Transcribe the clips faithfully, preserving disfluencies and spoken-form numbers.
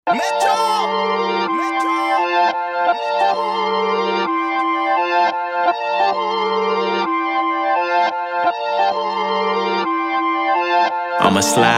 Metro! Metro! I'ma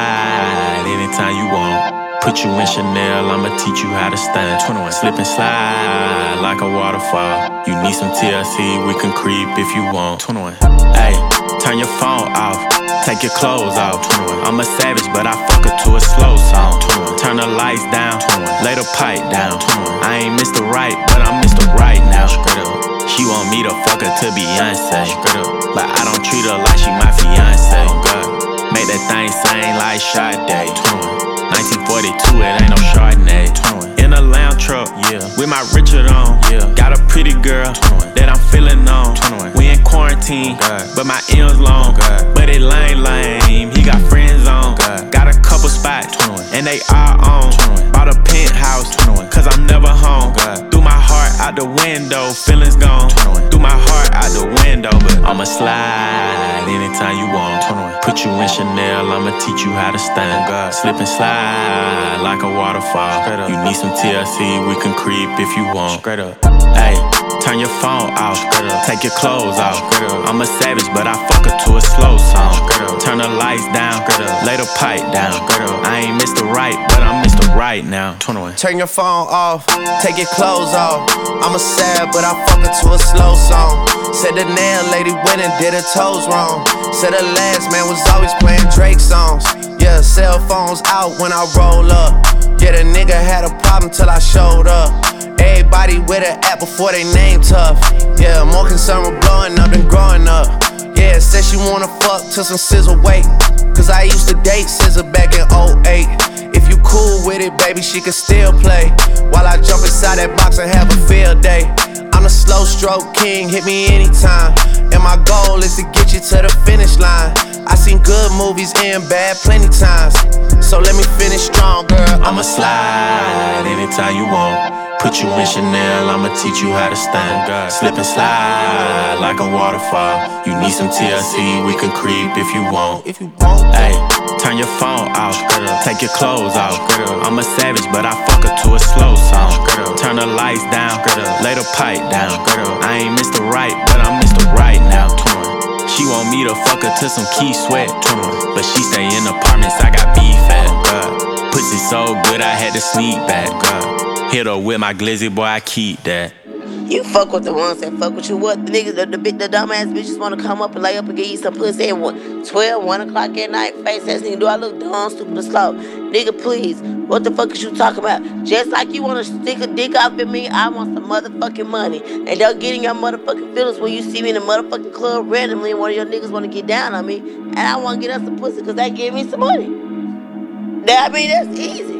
slide anytime you want. Put you in Chanel, I'ma teach you how to stand. twenty-one. Slip and slide like a waterfall. You need some T L C, we can creep if you want. twenty-one. Ayy, turn your phone off, take your clothes off. twenty-one. I'm a savage, but I fuck her to a slow song. twenty-one. Turn the lights down, twenty-one. Lay the pipe down. twenty-one. I ain't Mister Right, but I'm Mister Right now. Straight up. She want me to fuck her to Beyonce. Straight up. But I don't treat her like she my fiance. Oh God. Make that thing sing like Sade. nineteen forty-two, it ain't no Chardonnay. In a lounge truck, yeah, with my Richard on, yeah. Got a pretty girl that I'm feeling on. We in quarantine, but my M's long. But it lame lame, he got friends on. Got a couple spots, and they all on. Bought a penthouse, cause I'm never home. Threw my heart out the window, feelings gone. Threw my heart out the window, but I'ma slide anytime you want. Put you in Chanel, I'ma teach you how to stand. Slip and slide like a waterfall. You need some T L C, we can creep if you want. Ayy, turn your phone off, take your clothes off. I'm a savage, but I fuck her to a slow song. Turn the lights down, lay the pipe down. I ain't Mister Right, but I'm Mister Right now. twenty-one. Turn your phone off, take your clothes off. I'm a sad, but I fuck her to a slow song. Said the nail lady went and did her toes wrong. Said the last man was always playing Drake songs. Yeah, cell phones out when I roll up. Yeah, the nigga had a problem till I showed up. Everybody with an app before they name tough. Yeah, more concerned with blowing up than growing up. Yeah, said she wanna fuck till some scissor wait. Cause I used to date Scissor back in oh eight. If you cool with it, baby, she can still play. While I jump inside that box and have a field day. I'm the slow stroke king, hit me anytime. And my goal is to get you to the finish line. I seen good movies and bad plenty times. So let me finish strong, girl. I'ma slide anytime you want. Put you in Chanel, I'ma teach you how to stand. Slip and slide like a waterfall. You need some T L C, we can creep if you want. If you want, ayy, turn your phone off, take your clothes off. I'm a savage, but I fuck her to a slow song. Turn the lights down, lay the pipe down. I ain't Mister Right, but I'm Mister Right now. She want me to fuck her to some Key Sweat, but she stay in apartments, I got beef at. Pussy so good, I had to sneak back. Hit her with my glizzy, boy, I keep that. You fuck with the ones that fuck with you. What the niggas, the, the, the dumbass bitches wanna come up and lay up and give you some pussy at one, twelve, one o'clock at night. Face ass nigga, do I look dumb, stupid, or slow? Nigga, please, what the fuck is you talking about? Just like you wanna stick a dick off at me, I want some motherfucking money. And don't get in your motherfucking feelings when you see me in the motherfucking club randomly and one of your niggas wanna get down on me. And I wanna get us some pussy cause they give me some money. That, I mean, that's easy.